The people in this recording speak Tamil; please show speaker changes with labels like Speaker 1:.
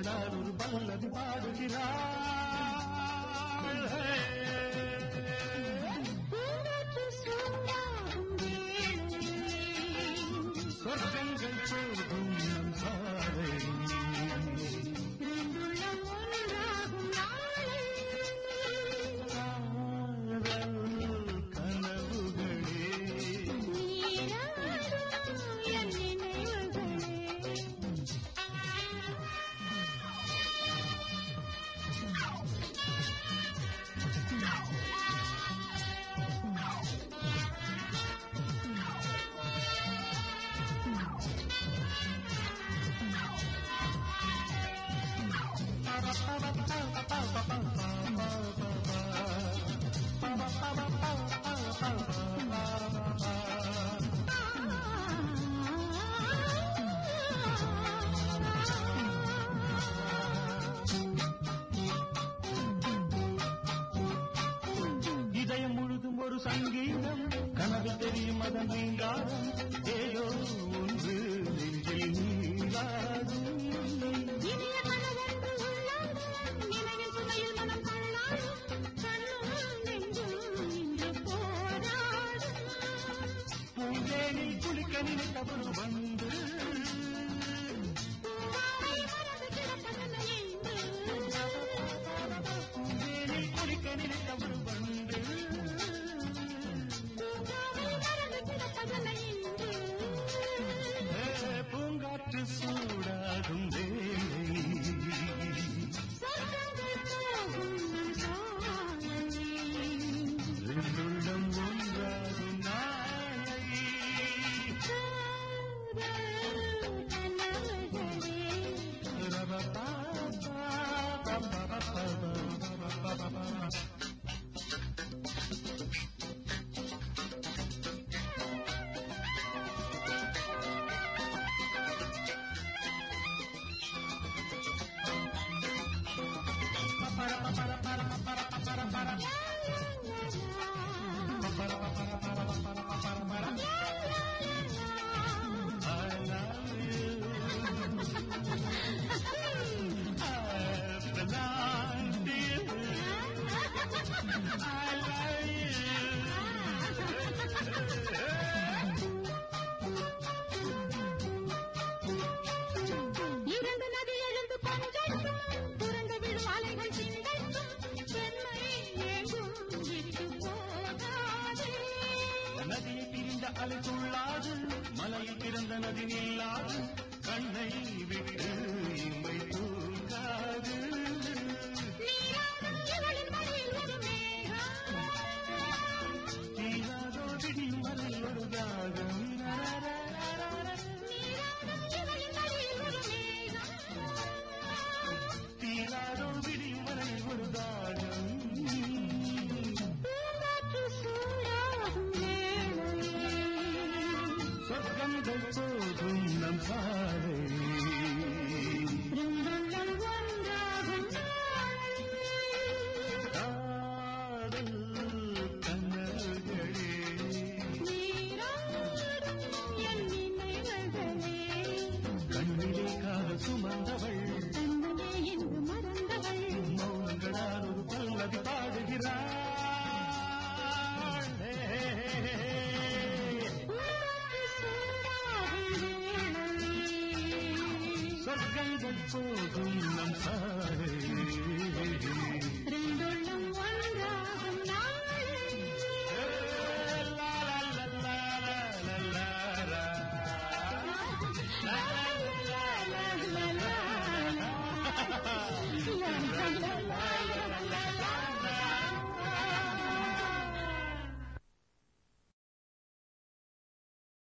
Speaker 1: மௌனங்களால் ஒரு பல்லவி பாடுகிறாள். சொர்க்கங்கள் போகும் நம் சாலை இதயம் முழுதும் ஒரு சங்கீதம் கனவு தெரியும் அதன் நீங்காரம் ஏதோ ஒன்று நெஞ்சில் நீங்காதும் பூங்கேனில் குளிக்க நினைத்தவர் வந்து பூங்கேனில் குளிக்க நினைத்தவர் வந்து பூங்காற்று சூடாகும் வேலை உள்ளம் ஒன்றாகும் நாளை நதியை பிரிந்த அலை துள்ளாது மலையில் பிறந்த நதி நில்லாது கண்ணை விட்டு இம்மை தூங்காது தீராதோ விடியும் வரை ஒரு தாகம் தீராதோ விடியும் வரை ஒரு தாகம் சொர்க்கங்கள் போகும் நம் சாலை காதல் கண்ணல்களே கண்ணிலே காதல் சுமந்தவள் மௌனங்களால் ஒரு பல்லவி பாடுகிறாள். சொர்க்கங்கள் போகும் நம்